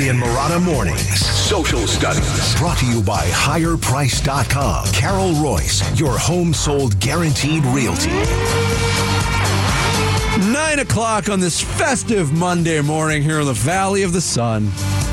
Murphy and Murata Mornings. Social Studies. Brought to you by HigherPrice.com. Carol Royce, your home sold guaranteed realty. 9 o'clock on this festive Monday morning here in the Valley of the Sun.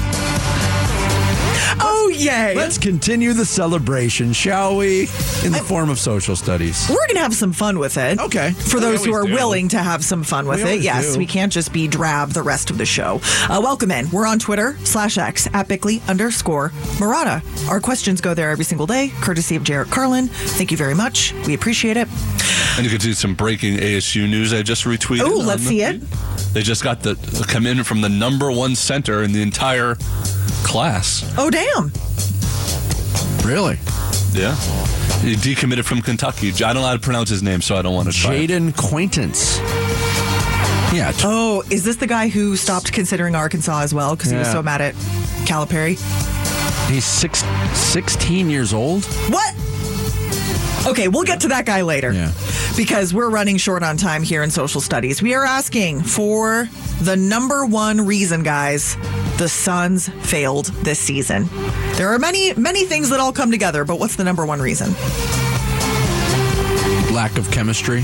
Oh, yay. Let's continue the celebration, shall we? In the form of social studies. We're going to have some fun with it. Okay. For those who are willing to have some fun with it. Yes, do. we can't just be drab the rest of the show. Welcome in. We're on Twitter /X at Bickley_Murata. Our questions go there every single day, courtesy of Jarrett Carlin. Thank you very much. We appreciate it. And you could do some breaking ASU news I just retweeted. Oh, let's see it. They just got come in from the number one center in the entire class. Oh, damn. Really? Yeah. He decommitted from Kentucky. I don't know how to pronounce his name, so I don't want to try. Jaden Quaintance. Yeah. Oh, is this the guy who stopped considering Arkansas as well because he was so mad at Calipari? He's 16 years old? What? Okay, we'll get to that guy later. Yeah. Because we're running short on time here in social studies. We are asking for the number one reason, guys, the Suns failed this season. There are many things that all come together, but what's the number one reason? Lack of chemistry.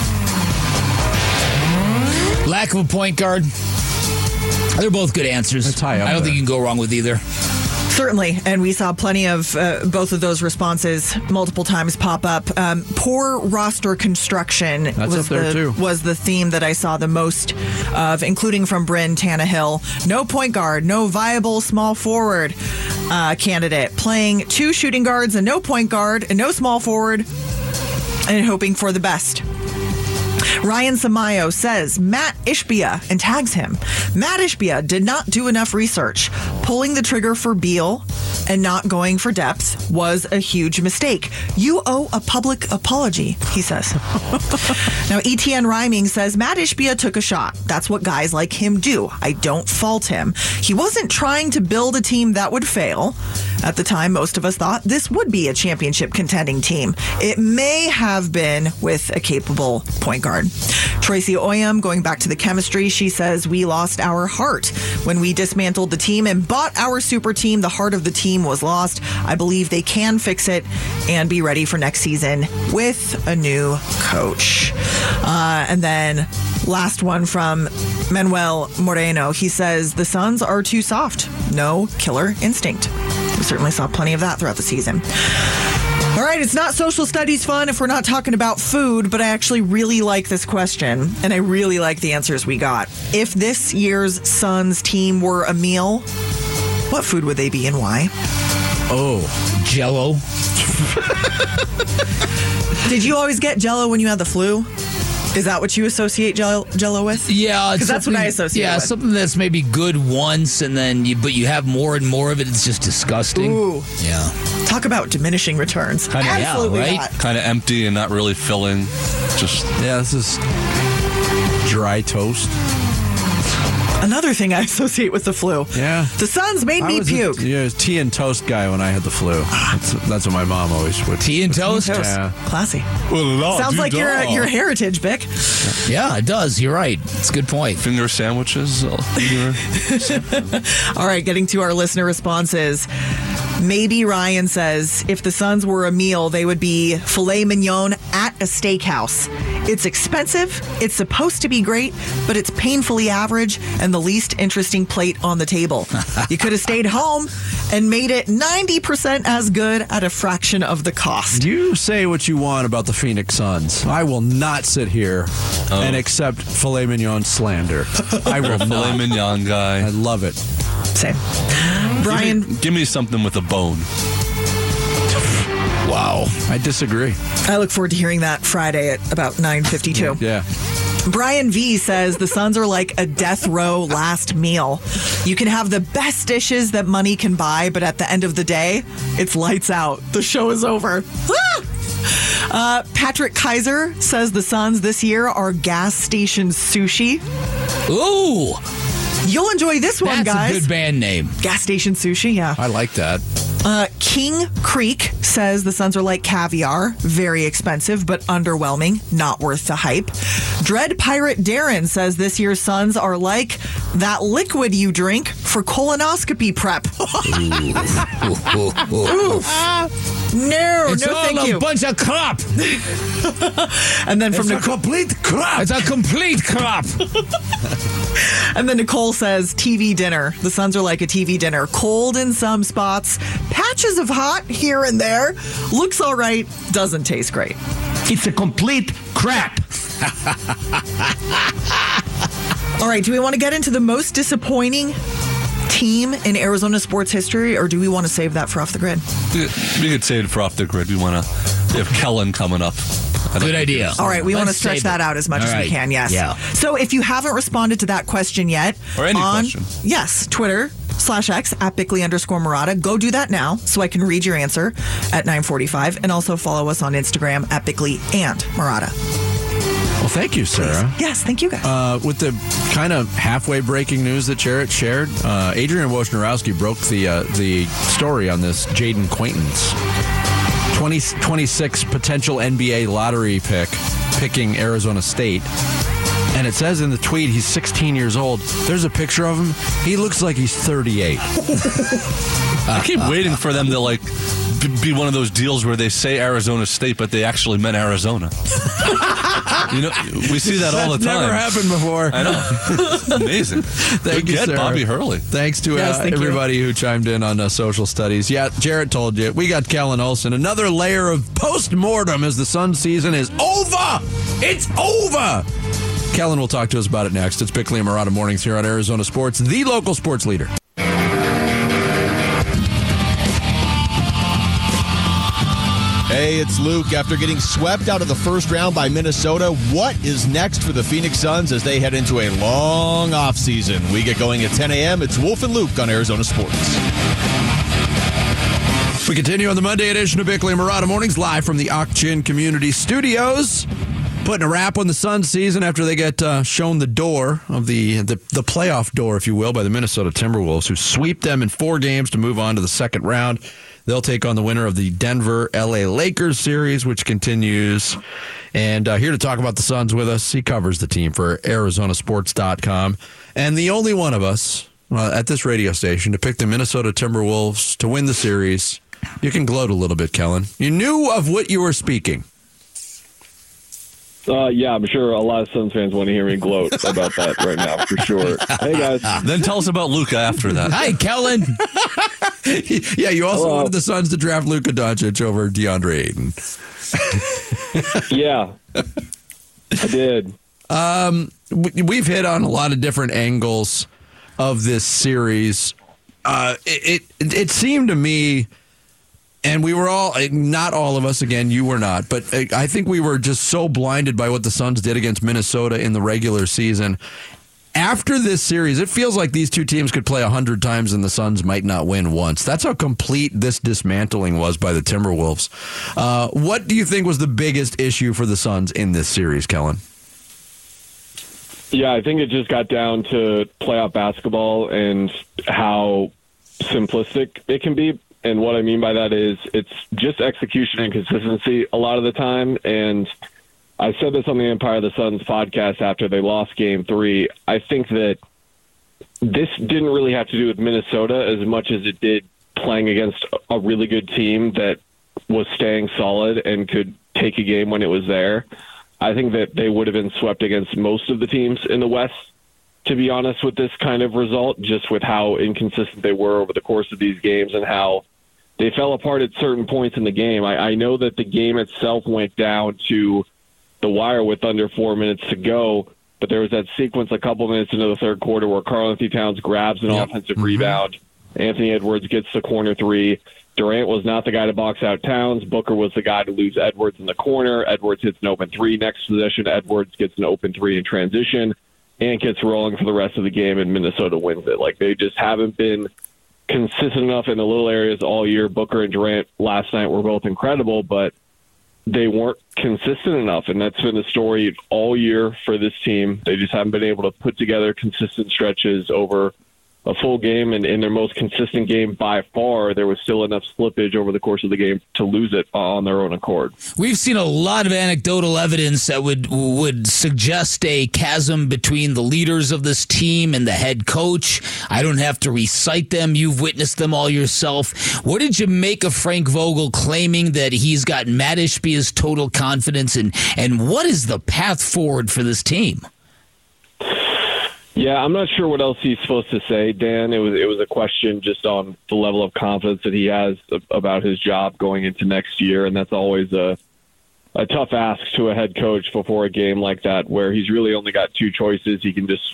Lack of a point guard. They're both good answers. That's high up I don't there. think you can go wrong with either. Certainly, and we saw plenty of both of those responses multiple times pop up. Poor roster construction up there too. Was the theme that I saw the most of, including from Bryn Tannehill. No point guard, no viable small forward candidate. Playing two shooting guards and no point guard and no small forward and hoping for the best. Ryan Samayo says Matt Ishbia and tags him. Matt Ishbia did not do enough research. Pulling the trigger for Beal and not going for depth was a huge mistake. You owe a public apology, he says. Now, ETN Rhyming says Matt Ishbia took a shot. That's what guys like him do. I don't fault him. He wasn't trying to build a team that would fail. At the time, most of us thought this would be a championship contending team. It may have been with a capable point guard. Tracy Oyam, going back to the chemistry, she says, we lost our heart when we dismantled the team and bought our super team. The heart of the team was lost. I believe they can fix it and be ready for next season with a new coach. And then last one from Manuel Moreno. He says, the Suns are too soft. No killer instinct. We certainly saw plenty of that throughout the season. All right, it's not social studies fun if we're not talking about food, but I actually really like this question, and I really like the answers we got. If this year's Suns team were a meal, what food would they be and why? Oh, Jell-O. Did you always get Jell-O when you had the flu? Is that what you associate Jell-O with? Yeah, because that's what I associate. Yeah, with. Something that's maybe good once, and then you have more and more of it. It's just disgusting. Ooh, yeah. Talk about diminishing returns. Absolutely, right? not. Kind of empty and not really filling. Just this is dry toast. Another thing I associate with the flu. Yeah. The Suns made me puke. I was tea and toast guy when I had the flu. That's what my mom always would. Tea and toast? Yeah. Classy. Sounds like your heritage, Bick. Yeah, it does. You're right. It's a good point. Finger sandwiches. All right, getting to our listener responses. Maybe Ryan says, if the Suns were a meal, they would be filet mignon at a steakhouse. It's expensive, it's supposed to be great, but it's painfully average and the least interesting plate on the table. You could have stayed home and made it 90% as good at a fraction of the cost. You say what you want about the Phoenix Suns. I will not sit here and accept filet mignon slander. I will not. Filet mignon guy. I love it. Same. Brian. Give me something with a bone. Wow. I disagree. I look forward to hearing that Friday at about 9:52. Yeah. Brian V says the Suns are like a death row last meal. You can have the best dishes that money can buy, but at the end of the day, it's lights out. The show is over. Patrick Kaiser says the Suns this year are gas station sushi. Ooh. You'll enjoy this one, That's guys. a good band name. Gas station sushi, yeah. I like that. King Creek says the Suns are like caviar, very expensive but underwhelming, not worth the hype. Dread Pirate Darren says this year's Suns are like that liquid you drink for colonoscopy prep. No, It's no, all thank a you. bunch of crap. And then from It's a complete crap. It's a complete crap. And then Nicole says TV dinner. The Suns are like a TV dinner. Cold in some spots, patches of hot here and there. Looks all right, doesn't taste great. It's a complete crap. All right, do we want to get into the most disappointing team in Arizona sports history, or do we want to save that for Off the Grid? We could save it for Off the Grid. We have Kellen coming up. Good idea. All right, we want to Let's stretch save that it. out as much All as we right. can, yes. Yeah. So if you haven't responded to that question yet, Or any on, question. yes, Twitter/X at Bickley_Murata. Go do that now so I can read your answer at 9:45, and also follow us on Instagram at Bickley and Murata. Well, thank you, Sarah. Yes, thank you guys. With the kind of halfway breaking news that Jarrett shared, Adrian Wojnarowski broke the story on this Jaden Quaintance. 26 potential NBA lottery picking Arizona State. And it says in the tweet he's 16 years old. There's a picture of him. He looks like he's 38. I keep waiting for them to be one of those deals where they say Arizona State, but they actually meant Arizona. We see that all the time. Never happened before. I know. It's amazing. Thank you, Good Sarah. Bobby Hurley. Thanks to Yes, thank you. everybody who chimed in on social studies. Yeah, Jarrett told you. We got Kellen Olson. Another layer of post-mortem as the Sun season is over. It's over. Kellen will talk to us about it next. It's Bickley and Murata Mornings here on Arizona Sports, the local sports leader. Hey, it's Luke. After getting swept out of the first round by Minnesota, what is next for the Phoenix Suns as they head into a long offseason? We get going at 10 a.m. It's Wolf and Luke on Arizona Sports. We continue on the Monday edition of Bickley and Murata Mornings, live from the Ak-Chin Community Studios. Putting a wrap on the Suns season after they get shown the door of the playoff door, if you will, by the Minnesota Timberwolves, who sweep them in 4 games to move on to the second round. They'll take on the winner of the Denver-LA Lakers series, which continues. And here to talk about the Suns with us, he covers the team for ArizonaSports.com. And the only one of us at this radio station to pick the Minnesota Timberwolves to win the series. You can gloat a little bit, Kellen. You knew of what you were speaking. Yeah, I'm sure a lot of Suns fans want to hear me gloat about that right now, for sure. Hey, guys. Then tell us about Luka after that. Hi, Kellen. Yeah, you also Hello. wanted the Suns to draft Luka Doncic over DeAndre Ayton. Yeah, I did. We've hit on a lot of different angles of this series. It seemed to me, and we were all, not all of us, again, you were not, but I think we were just so blinded by what the Suns did against Minnesota in the regular season. After this series, it feels like these two teams could play 100 times and the Suns might not win once. That's how complete this dismantling was by the Timberwolves. What do you think was the biggest issue for the Suns in this series, Kellen? Yeah, I think it just got down to playoff basketball and how simplistic it can be. And what I mean by that is it's just execution and consistency a lot of the time. And I said this on the Empire of the Suns podcast after they lost Game 3. I think that this didn't really have to do with Minnesota as much as it did playing against a really good team that was staying solid and could take a game when it was there. I think that they would have been swept against most of the teams in the West, to be honest, with this kind of result, just with how inconsistent they were over the course of these games and how they fell apart at certain points in the game. I know that the game itself went down to the wire with under 4 minutes to go, but there was that sequence a couple minutes into the third quarter where Karl-Anthony Towns grabs an offensive rebound. Anthony Edwards gets the corner three. Durant was not the guy to box out Towns. Booker was the guy to lose Edwards in the corner. Edwards hits an open three. Next possession, Edwards gets an open three in transition and gets rolling for the rest of the game, and Minnesota wins it. Like, they just haven't been consistent enough in the little areas all year. Booker and Durant last night were both incredible, but they weren't consistent enough, and that's been the story all year for this team. They just haven't been able to put together consistent stretches over a full game, and in their most consistent game by far, there was still enough slippage over the course of the game to lose it on their own accord. We've seen a lot of anecdotal evidence that would suggest a chasm between the leaders of this team and the head coach. I don't have to recite them. You've witnessed them all yourself. What did you make of Frank Vogel claiming that he's got Matt Ishbia's total confidence, and what is the path forward for this team? Yeah, I'm not sure what else he's supposed to say, Dan. It was a question just on the level of confidence that he has about his job going into next year, and that's always a tough ask to a head coach before a game like that, where he's really only got two choices. He can just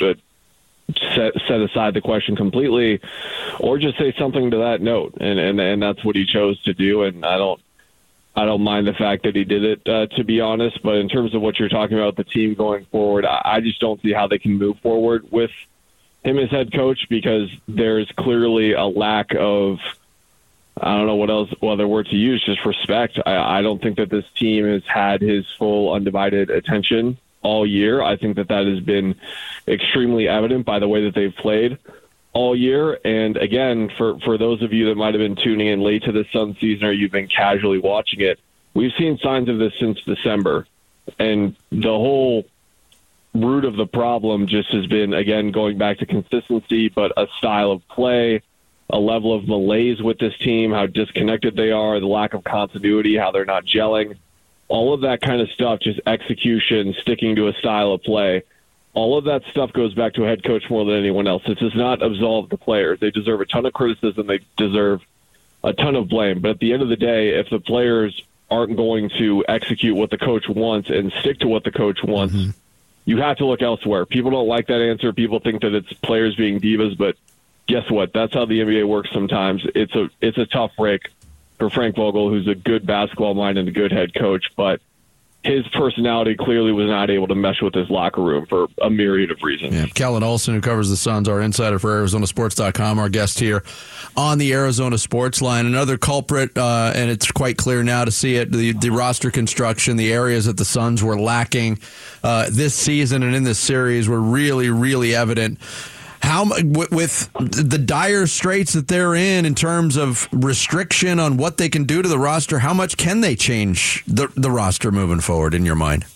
set aside the question completely, or just say something to that note, and that's what he chose to do. And I don't mind the fact that he did it, to be honest. But in terms of what you're talking about, the team going forward, I just don't see how they can move forward with him as head coach, because there's clearly a lack of, I don't know what other word to use, just respect. I don't think that this team has had his full undivided attention all year. I think that has been extremely evident by the way that they've played all year. And again, for those of you that might have been tuning in late to the Suns season, or you've been casually watching it, we've seen signs of this since December. And the whole root of the problem just has been, again, going back to consistency, but a style of play, a level of malaise with this team, how disconnected they are, the lack of continuity, how they're not gelling, all of that kind of stuff, just execution, sticking to a style of play. All of that stuff goes back to a head coach more than anyone else. It does not absolve the players. They deserve a ton of criticism. They deserve a ton of blame. But at the end of the day, if the players aren't going to execute what the coach wants and stick to what the coach wants, you have to look elsewhere. People don't like that answer. People think that it's players being divas, but guess what? That's how the NBA works sometimes. It's a tough break for Frank Vogel, who's a good basketball mind and a good head coach, but his personality clearly was not able to mesh with his locker room for a myriad of reasons. Yeah. Kellen Olson, who covers the Suns, our insider for ArizonaSports.com, our guest here on the Arizona Sports Line. Another culprit, and it's quite clear now to see it, the roster construction, the areas that the Suns were lacking this season and in this series were really, really evident. How, with the dire straits that they're in terms of restriction on what they can do to the roster, how much can they change the roster moving forward, in your mind?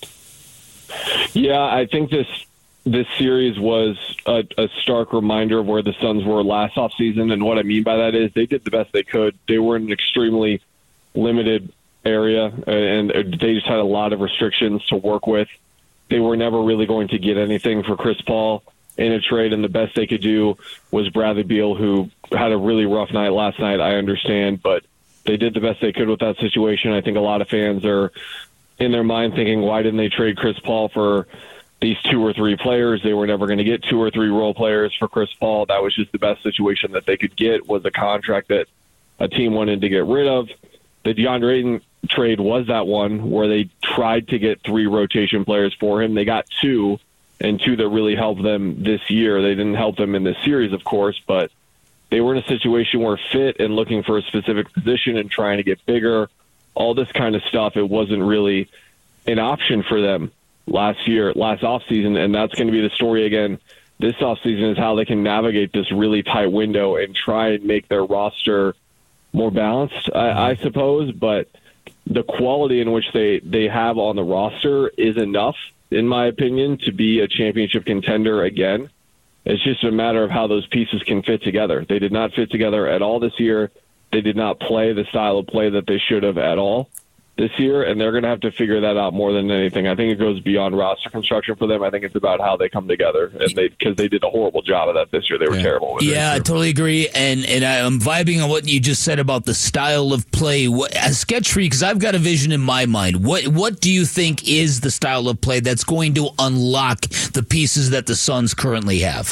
Yeah, I think this series was a stark reminder of where the Suns were last offseason, and what I mean by that is they did the best they could. They were in an extremely limited area, and they just had a lot of restrictions to work with. They were never really going to get anything for Chris Paul in a trade, and the best they could do was Bradley Beal, who had a really rough night last night, I understand, but they did the best they could with that situation. I think a lot of fans are in their mind thinking, why didn't they trade Chris Paul for these two or three players? They were never going to get two or three role players for Chris Paul. That was just the best situation that they could get, was a contract that a team wanted to get rid of. The DeAndre Ayton trade was that one where they tried to get three rotation players for him. They got two, and two that really helped them this year. They didn't help them in this series, of course, but they were in a situation where fit and looking for a specific position and trying to get bigger, all this kind of stuff, it wasn't really an option for them last offseason, and that's going to be the story again this offseason, is how they can navigate this really tight window and try and make their roster more balanced, I suppose, but the quality in which they have on the roster is enough, in my opinion, to be a championship contender again. It's just a matter of how those pieces can fit together. They did not fit together at all this year. They did not play the style of play that they should have at all this year, and they're going to have to figure that out more than anything. I think it goes beyond roster construction for them. I think it's about how they come together, and because they did a horrible job of that this year. They were terrible with it. Yeah, I totally agree, and I'm vibing on what you just said about the style of play. Sketch Free, because I've got a vision in my mind. What do you think is the style of play that's going to unlock the pieces that the Suns currently have?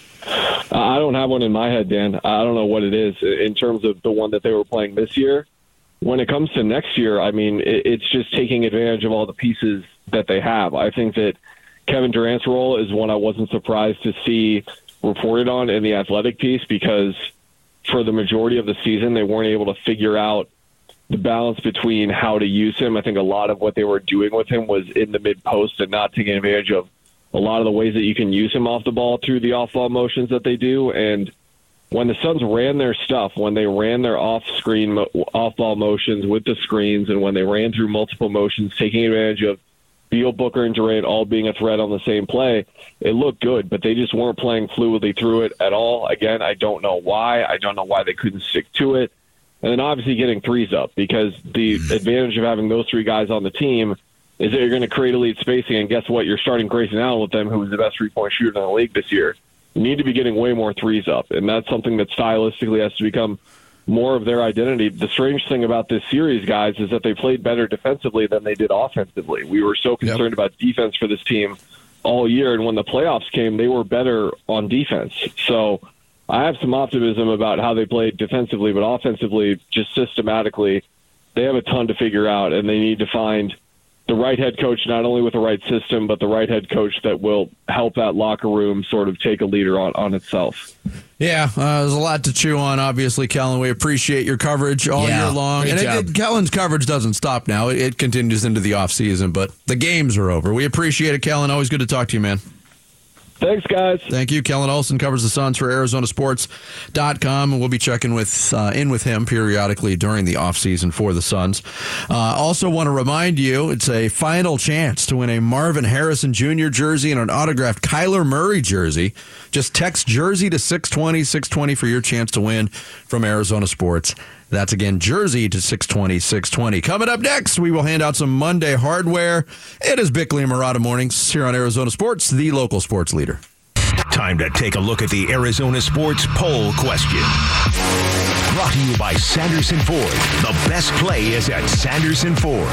I don't have one in my head, Dan. I don't know what it is in terms of the one that they were playing this year. When it comes to next year, I mean, it's just taking advantage of all the pieces that they have. I think that Kevin Durant's role is one I wasn't surprised to see reported on in the Athletic piece, because for the majority of the season, they weren't able to figure out the balance between how to use him. I think a lot of what they were doing with him was in the mid-post and not taking advantage of a lot of the ways that you can use him off the ball through the off-ball motions that they do. And when the Suns ran their stuff, when they ran their off-ball motions with the screens, and when they ran through multiple motions, taking advantage of Beal, Booker, and Durant all being a threat on the same play, it looked good, but they just weren't playing fluidly through it at all. Again, I don't know why. I don't know why they couldn't stick to it. And then obviously getting threes up, because the advantage of having those three guys on the team is that you're going to create elite spacing, and guess what? You're starting Grayson Allen with them, who was the best three-point shooter in the league this year. You need to be getting way more threes up, and that's something that stylistically has to become more of their identity. The strange thing about this series, guys, is that they played better defensively than they did offensively. We were so concerned about defense for this team all year, and when the playoffs came, they were better on defense. So I have some optimism about how they played defensively, but offensively, just systematically, they have a ton to figure out, and they need to find the right head coach, not only with the right system, but the right head coach that will help that locker room sort of take a leader on itself. Yeah, there's a lot to chew on, obviously, Kellen. We appreciate your coverage all year long. And Kellen's coverage doesn't stop now. It continues into the offseason, but the games are over. We appreciate it, Kellen. Always good to talk to you, man. Thanks, guys. Thank you. Kellen Olson covers the Suns for ArizonaSports.com, and we'll be checking in with him periodically during the offseason for the Suns. Also want to remind you, it's a final chance to win a Marvin Harrison Jr. jersey and an autographed Kyler Murray jersey. Just text jersey to 620 for your chance to win from Arizona Sports. That's, again, jersey to 620. Coming up next, we will hand out some Monday hardware. It is Bickley and Murata Mornings here on Arizona Sports, the local sports leader. Time to take a look at the Arizona Sports poll question. Brought to you by Sanderson Ford. The best play is at Sanderson Ford.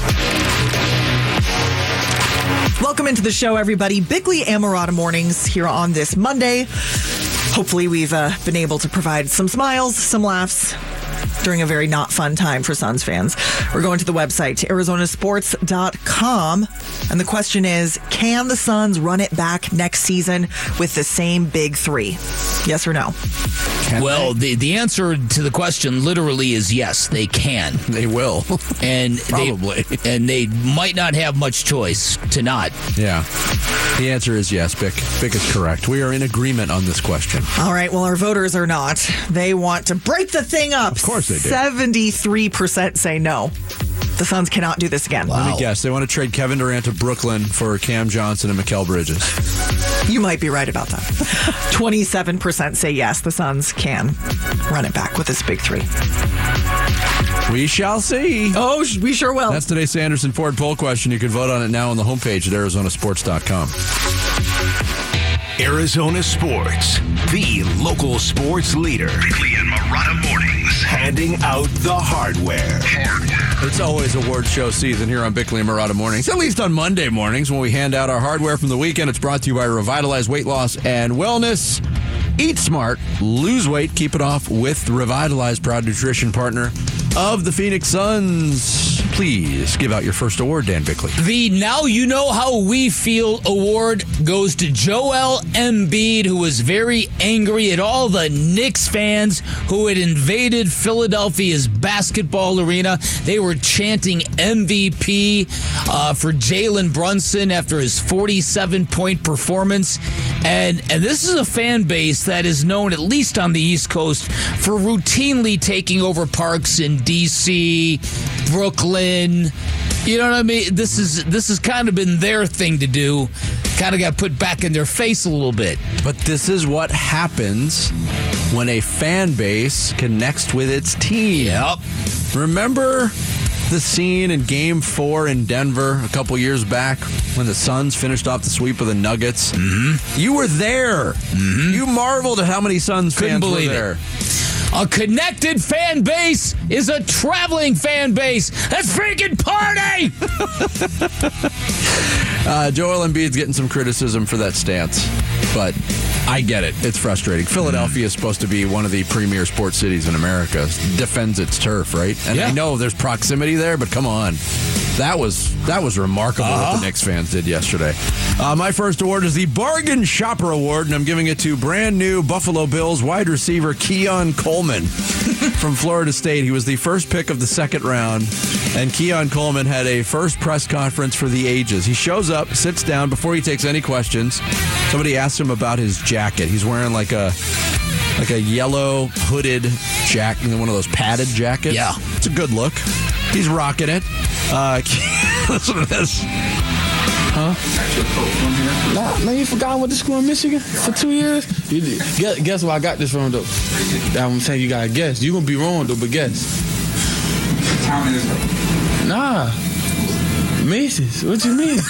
Welcome into the show, everybody. Bickley and Murata Mornings here on this Monday. Hopefully we've been able to provide some smiles, some laughs during a very not fun time for Suns fans. We're going to the website, ArizonaSports.com, and the question is, can the Suns run it back next season with the same big three? Yes or no? Well, the answer to the question literally is yes, they can. They will. And probably. They might not have much choice to not. Yeah. The answer is yes, Bick. Bick is correct. We are in agreement on this question. All right, well, our voters are not. They want to break the thing up. Of course they do. 73% say no. The Suns cannot do this again. Let me guess. They want to trade Kevin Durant to Brooklyn for Cam Johnson and Mikal Bridges. You might be right about that. 27% say yes, the Suns can run it back with this big three. We shall see. Oh, we sure will. That's today's Sanderson Ford poll question. You can vote on it now on the homepage at ArizonaSports.com. Arizona Sports, the local sports leader. Bickley and Murata Mornings, handing out the hardware. It's always award show season here on Bickley and Murata Mornings, at least on Monday mornings when we hand out our hardware from the weekend. It's brought to you by Revitalize Weight Loss and Wellness. Eat smart, lose weight, keep it off with Revitalize, proud nutrition partner of the Phoenix Suns. Please give out your first award, Dan Bickley. The Now You Know How We Feel award goes to Joel Embiid, who was very angry at all the Knicks fans who had invaded Philadelphia's basketball arena. They were chanting MVP for Jalen Brunson after his 47-point performance. And this is a fan base that is known, at least on the East Coast, for routinely taking over parks in D.C., Brooklyn. You know what I mean? This has kind of been their thing to do. Kind of got put back in their face a little bit. But this is what happens when a fan base connects with its team. Yep. Remember the scene in Game 4 in Denver a couple years back when the Suns finished off the sweep of the Nuggets? Mm-hmm. You were there. Mm-hmm. You marveled at how many Suns fans were there. A connected fan base is a traveling fan base. Let's freaking party! Joel Embiid's getting some criticism for that stance, but I get it. It's frustrating. Philadelphia is supposed to be one of the premier sports cities in America. Defends its turf, right? And I know there's proximity there, but come on. That was remarkable what the Knicks fans did yesterday. My first award is the Bargain Shopper Award, and I'm giving it to brand new Buffalo Bills wide receiver Keon Coleman from Florida State. He was the first pick of the second round, and Keon Coleman had a first press conference for the ages. He shows up, sits down before he takes any questions. Somebody asked him about his jacket. He's wearing like a like a yellow hooded jacket, one of those padded jackets. Yeah. It's a good look. He's rocking it. Listen to this. Huh? Nah, man, you forgot I went to school in Michigan for 2 years? You did. Guess where I got this from, though? I'm saying you gotta guess. You gonna be wrong, though, but guess. Nah. Macy's. What you mean?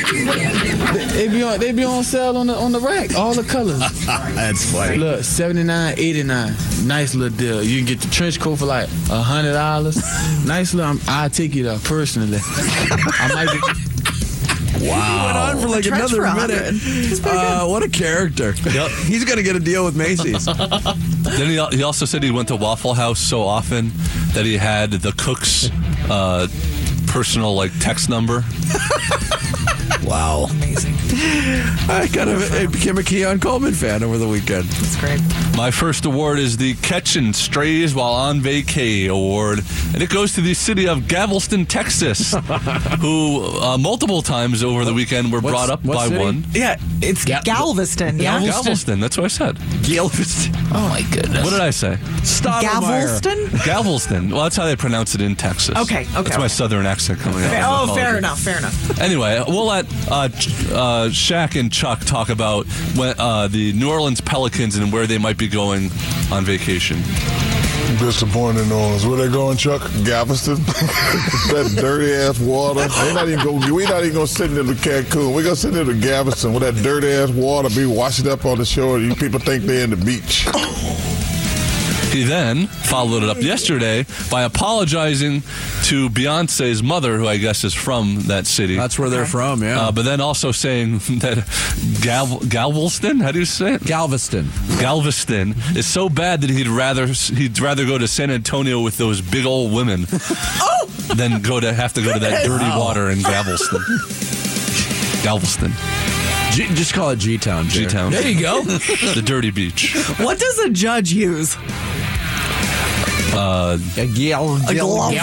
they be on sale on the rack. All the colors. That's funny. Look, $79, $89. Nice little deal. You can get the trench coat for like $100. Nice little. I'll take it up personally. I might be. Wow. Went on for like another minute. What a character. Yep. He's going to get a deal with Macy's. Then he also said he went to Waffle House so often that he had the cook's personal text number. Wow. Amazing. I became a Keon Coleman fan over the weekend. That's great. My first award is the Catchin' Strays While on Vacay award, and it goes to the city of Galveston, Texas, who multiple times over the weekend were brought up by city? one. Yeah, it's Galveston. Yeah, Galveston, that's what I said. Galveston. Oh, my goodness. What did I say? Galveston? Galveston. Well, that's how they pronounce it in Texas. Okay. That's my southern accent coming out. Oh, fair enough. Anyway, we'll let Shaq and Chuck talk about the New Orleans Pelicans and where they might be going on vacation. Disappointed in New Orleans. Where they going, Chuck? Galveston? That dirty ass water. We're not even gonna sit into Cancun. We're gonna sit into Galveston where that dirty ass water be washing up on the shore. You people think they're in the beach. He then followed it up yesterday by apologizing to Beyonce's mother, who I guess is from that city. That's where they're from, yeah. But then also saying that Galveston, how do you say it? Galveston is so bad that he'd rather go to San Antonio with those big old women than have to go to that dirty water in Galveston. Just call it G-Town. G-Town. There you go. The dirty beach. What does a judge use? A gavel. But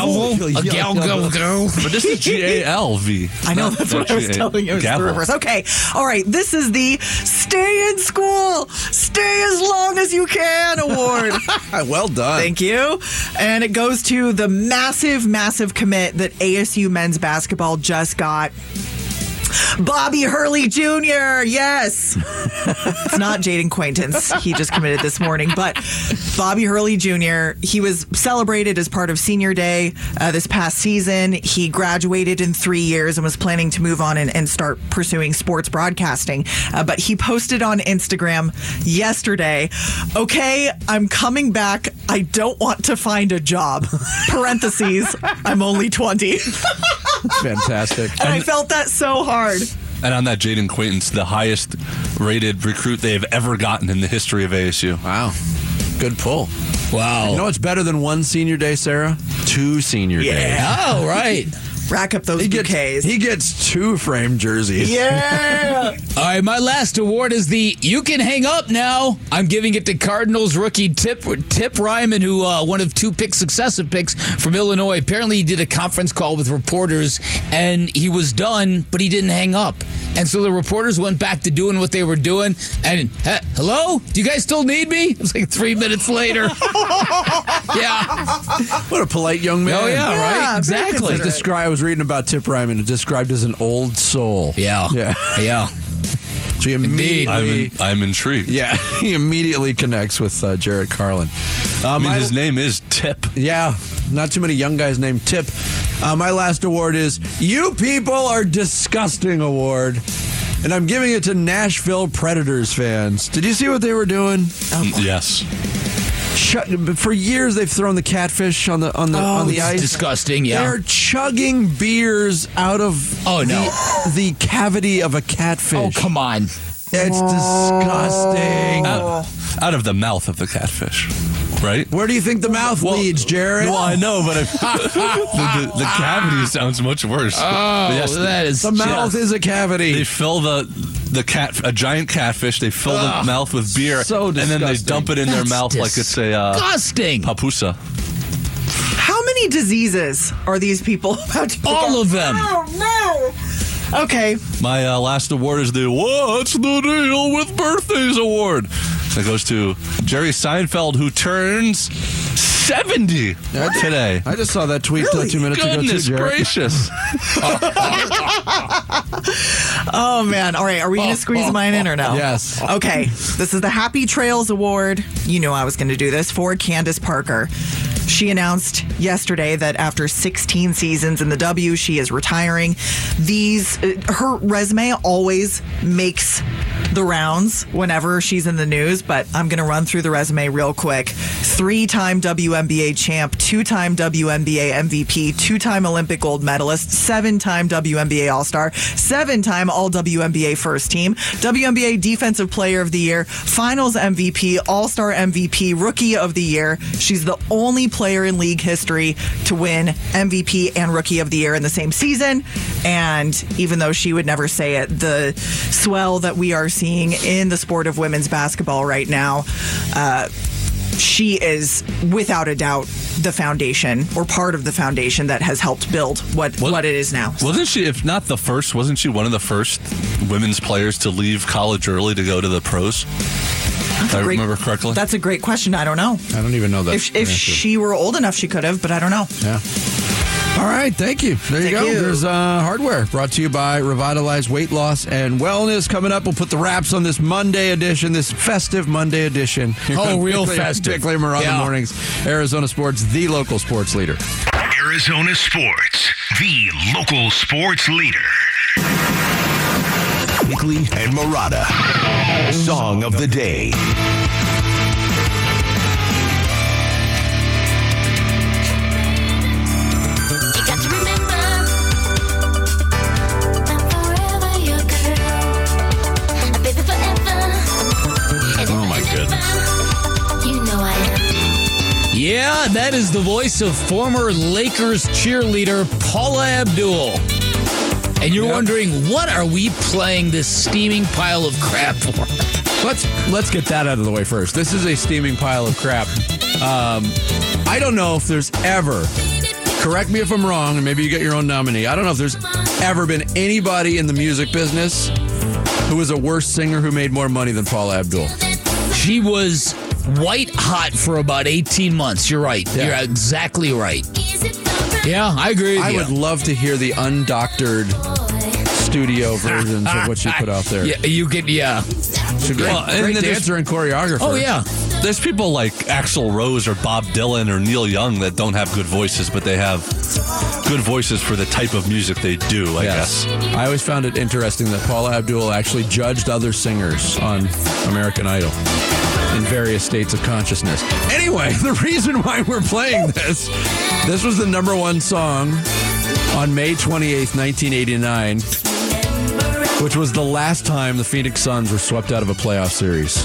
this is Galv. I know, that's what I was telling you. It was the reverse. Okay. All right. This is the Stay in School, Stay as Long as You Can award. Well done. Thank you. And it goes to the massive commit that ASU men's basketball just got. Bobby Hurley Jr., yes. It's not Jaden Quaintance. He just committed this morning. But Bobby Hurley Jr., he was celebrated as part of Senior Day this past season. He graduated in 3 years and was planning to move on and start pursuing sports broadcasting. But he posted on Instagram yesterday, "Okay, I'm coming back. I don't want to find a job. Parentheses, I'm only 20. Fantastic. And I felt that so hard. And on that, Jaden Quaintance, the highest rated recruit they have ever gotten in the history of ASU. Wow. Good pull. Wow. You know what's better than one Senior Day, Sarah? 2 Senior Days. Oh, right. Rack up those bouquets. He gets 2 framed jerseys. Yeah. All right, my last award is the You Can Hang Up Now. I'm giving it to Cardinals rookie Tip Ryman, who one of 2 successive picks from Illinois. Apparently, he did a conference call with reporters, and he was done, but he didn't hang up. And so the reporters went back to doing what they were doing. And, hello? Do you guys still need me? It was like 3 minutes later. Yeah. What a polite young man. Oh, yeah, right? Exactly. I was reading about Tip Ryman. It's described as an old soul. Yeah. So he immediately, I'm intrigued. Yeah, he immediately connects with Jarrett Carlin. His name is Tip. Yeah, not too many young guys named Tip. My last award is You People Are Disgusting award. And I'm giving it to Nashville Predators fans. Did you see what they were doing? Yes. For years, they've thrown the catfish on the ice. Disgusting. Yeah, they're chugging beers out of the cavity of a catfish. Oh, come on! It's disgusting. Out of the mouth of the catfish, right? Where do you think the mouth leads, Jared? Well, I know, but the cavity sounds much worse. Oh, yes, that is the mouth is a cavity. They fill a giant catfish. They fill the mouth with beer, and then they dump it in their mouth like it's a disgusting papusa. How many diseases are these people about to All of them. Oh, no. Okay. My last award is the What's the Deal with Birthdays award. That goes to Jerry Seinfeld, who turns 70 today. I just saw that tweet 2 minutes ago, too, Goodness Jerry. gracious. Oh, man. All right. Are we going to squeeze mine in or no? Yes. Okay. This is the Happy Trails Award. You knew I was going to do this for Candace Parker. She announced yesterday that after 16 seasons in the W, she is retiring. Her resume always makes the rounds whenever she's in the news, but I'm going to run through the resume real quick. 3-time WNBA champ, 2-time WNBA MVP, 2-time Olympic gold medalist, 7-time WNBA All-Star, 7-time All-WNBA first team, WNBA Defensive Player of the Year, Finals MVP, All-Star MVP, Rookie of the Year. She's the only player in league history to win MVP and Rookie of the Year in the same season. And even though she would never say it, the swell that we are seeing in the sport of women's basketball right now, she is without a doubt the foundation or part of the foundation that has helped build what it is now. Wasn't she, if not the first, wasn't she one of the first women's players to leave college early to go to the pros? If I remember correctly. That's a great question. I don't know. I don't even know that. If she were old enough, she could have, but I don't know. Yeah. All right, thank you. There you go. There's hardware brought to you by Revitalize Weight Loss and Wellness. Coming up, we'll put the wraps on this Monday edition, this festive Monday edition. Oh, real festive. Bickley and Murata Mornings, Arizona Sports, the local sports leader. Arizona Sports, the local sports leader. Bickley and Murata, Song of the Day. Yeah, that is the voice of former Lakers cheerleader Paula Abdul. And you're wondering, what are we playing this steaming pile of crap for? Let's get that out of the way first. This is a steaming pile of crap. I don't know if there's ever, correct me if I'm wrong, and maybe you get your own nominee. I don't know if there's ever been anybody in the music business who was a worse singer who made more money than Paula Abdul. She was white hot for about 18 months. You're right. Yeah. You're exactly right. Yeah, I agree with you. I would love to hear the undoctored studio versions of what she put out there. Yeah, you could, yeah. She's a great dancer and choreographer. Oh, yeah. There's people like Axl Rose or Bob Dylan or Neil Young that don't have good voices, but they have good voices for the type of music they do, I guess. I always found it interesting that Paula Abdul actually judged other singers on American Idol in various states of consciousness. Anyway, the reason why we're playing this was the number one song on May 28th, 1989, which was the last time the Phoenix Suns were swept out of a playoff series.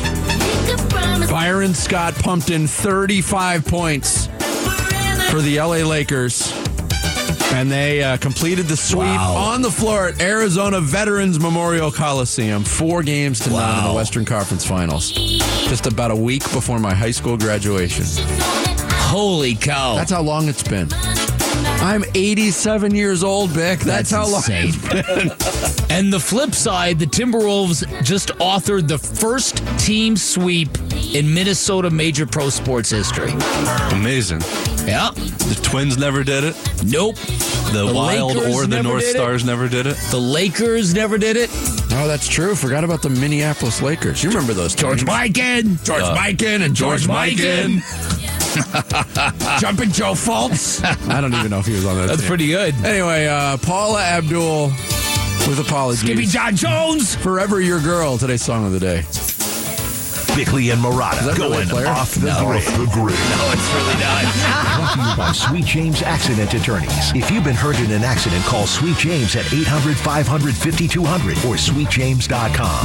Byron Scott pumped in 35 points for the LA Lakers, and they completed the sweep on the floor at Arizona Veterans Memorial Coliseum, 4-0 in the Western Conference Finals, just about a week before my high school graduation. Holy cow. That's how long it's been. I'm 87 years old, Vic. That's how long it's been. And the flip side, the Timberwolves just authored the first team sweep in Minnesota major pro sports history. Amazing. Yeah. The Twins never did it. Nope. The Wild Lakers or the never North did it. Stars never did it. The Lakers never did it. Oh, that's true. Forgot about the Minneapolis Lakers. You remember those George teams. Mikan. George Mikan and George Mikan. Jumping Joe Fultz. I don't even know if he was on that That's team. pretty good. Anyway, Paula Abdul, with apologies. Skippy John Jones. Forever Your Girl, today's song of the day. Bickley and Murata really going off the grid. No, it's really not. Brought to you by Sweet James Accident Attorneys. If you've been hurt in an accident, call Sweet James at 800-500-5200 or sweetjames.com.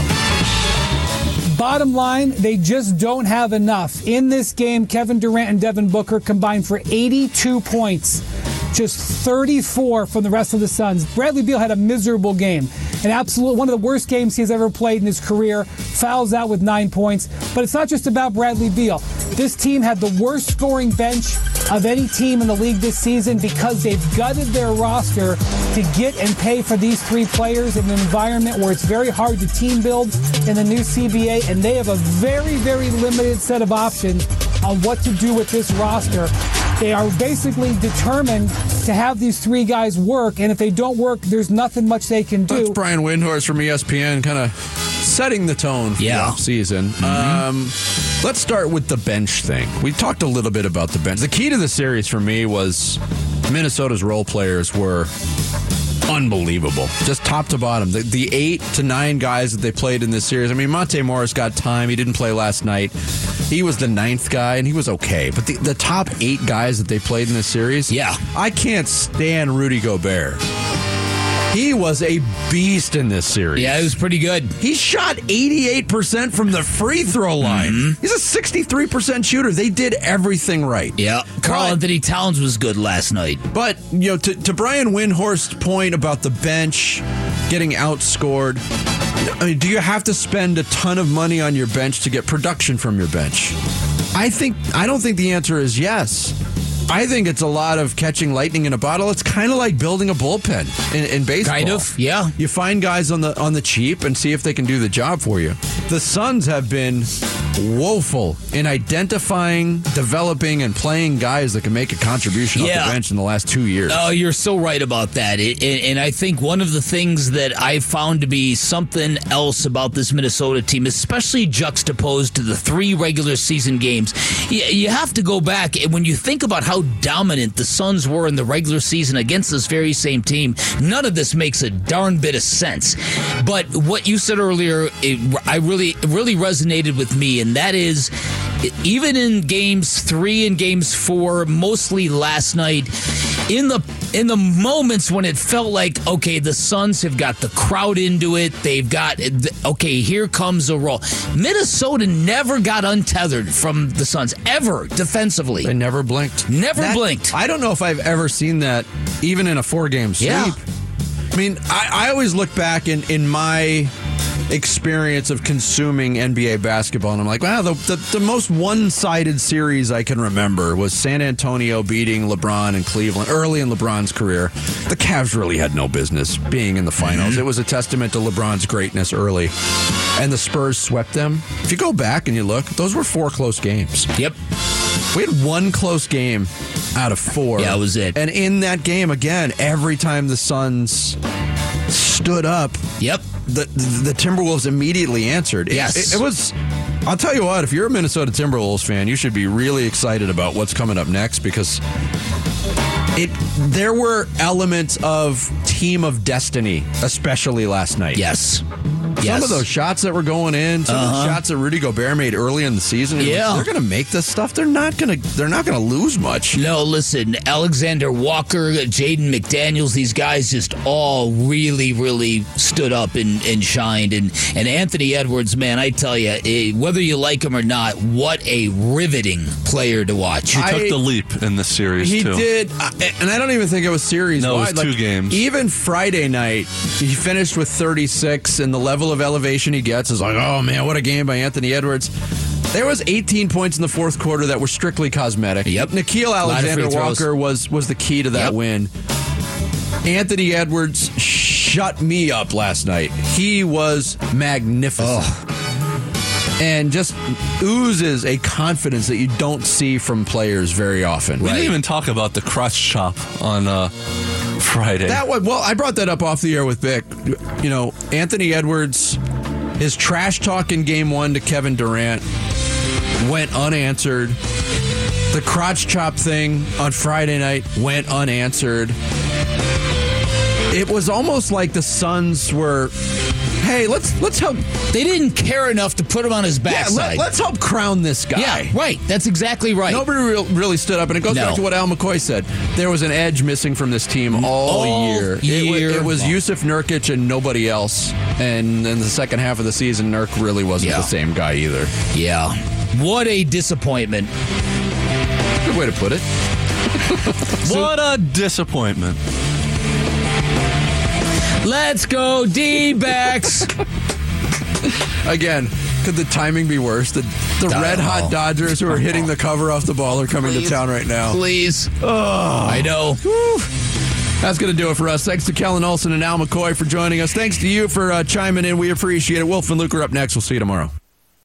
Bottom line, they just don't have enough. In this game, Kevin Durant and Devin Booker combined for 82 points. Just 34 from the rest of the Suns. Bradley Beal had a miserable game. One of the worst games he's ever played in his career. Fouls out with 9 points. But it's not just about Bradley Beal. This team had the worst scoring bench of any team in the league this season because they've gutted their roster to get and pay for these 3 players in an environment where it's very hard to team build in the new CBA, and they have a very, very limited set of options on what to do with this roster. They are basically determined to have these 3 guys work, and if they don't work, there's nothing much they can do. That's Brian Windhorst from ESPN kind of setting the tone for the offseason. Let's start with the bench thing. We talked a little bit about the bench. The key to the series for me was Minnesota's role players were unbelievable, just top to bottom. The 8 to 9 guys that they played in this series. I mean, Monte Morris got time. He didn't play last night. He was the 9th guy, and he was okay. But the top 8 guys that they played in this series, I can't stand Rudy Gobert. He was a beast in this series. Yeah, it was pretty good. He shot 88% from the free throw line. He's a 63% shooter. They did everything right. Yeah. Karl-Anthony Towns was good last night. But, to Brian Windhorst's point about the bench getting outscored, I mean, do you have to spend a ton of money on your bench to get production from your bench? I don't think the answer is yes. I think it's a lot of catching lightning in a bottle. It's kind of like building a bullpen in baseball. Kind of, yeah. You find guys on the cheap and see if they can do the job for you. The Suns have been woeful in identifying, developing, and playing guys that can make a contribution off the bench in the last 2 years. Oh, you're so right about that. And I think one of the things that I found to be something else about this Minnesota team, especially juxtaposed to the 3 regular season games, you have to go back, and when you think about how dominant the Suns were in the regular season against this very same team, none of this makes a darn bit of sense. But what you said earlier, I really resonated with me, and that is, even in games 3 and games 4, mostly last night, in the moments when it felt like, okay, the Suns have got the crowd into it, they've got, okay, here comes a roll. Minnesota never got untethered from the Suns, ever, defensively. They never blinked. Never blinked. I don't know if I've ever seen that, even in a 4-game sweep. Yeah. I mean, I always look back in my experience of consuming NBA basketball, and I'm like, wow, the most one-sided series I can remember was San Antonio beating LeBron in Cleveland early in LeBron's career. The Cavs really had no business being in the finals. It was a testament to LeBron's greatness early, and the Spurs swept them. If you go back and you look, those were 4 close games. Yep. We had 1 close game out of 4. Yeah, that was it. And in that game, again, every time the Suns stood up, the Timberwolves immediately answered. Yes. It was, I'll tell you what, if you're a Minnesota Timberwolves fan, you should be really excited about what's coming up next, because there were elements of Team of Destiny, especially last night. Yes. Some of those shots that were going in, some of the shots that Rudy Gobert made early in the season, they're going to make this stuff. They're not going to lose much. No, listen, Alexander Walker, Jaden McDaniels, these guys just all really, really stood up and shined. And Anthony Edwards, man, I tell you, whether you like him or not, what a riveting player to watch. He took the leap in this series, too. He did, and I don't even think it was series wide. No, it was 2 games. Even Friday night, he finished with 36, and the level of elevation he gets is like, oh man, what a game by Anthony Edwards. There was 18 points in the fourth quarter that were strictly cosmetic. Yep. Nickeil Alexander-Walker was the key to that win. Anthony Edwards shut me up last night. He was magnificent. And just oozes a confidence that you don't see from players very often. We didn't even talk about the crotch chop on Friday. I brought that up off the air with Vic. You know, Anthony Edwards, his trash talk in game 1 to Kevin Durant went unanswered. The crotch chop thing on Friday night went unanswered. It was almost like the Suns were, hey, let's help. They didn't care enough to put him on his backside. Let's help crown this guy. Yeah, right. That's exactly right. Nobody really stood up, and it goes back to what Al McCoy said. There was an edge missing from this team all year. It was Yusuf Nurkic and nobody else. And in the second half of the season, Nurk really wasn't the same guy either. Yeah. What a disappointment. Good way to put it. What a disappointment. Let's go D-backs. Again, Could the timing be worse? The red hot Dodgers who are hitting the cover off the ball are coming to town right now. Please. Oh, I know. Whew. That's going to do it for us. Thanks to Kellen Olson and Al McCoy for joining us. Thanks to you for chiming in. We appreciate it. Wolf and Luke are up next. We'll see you tomorrow.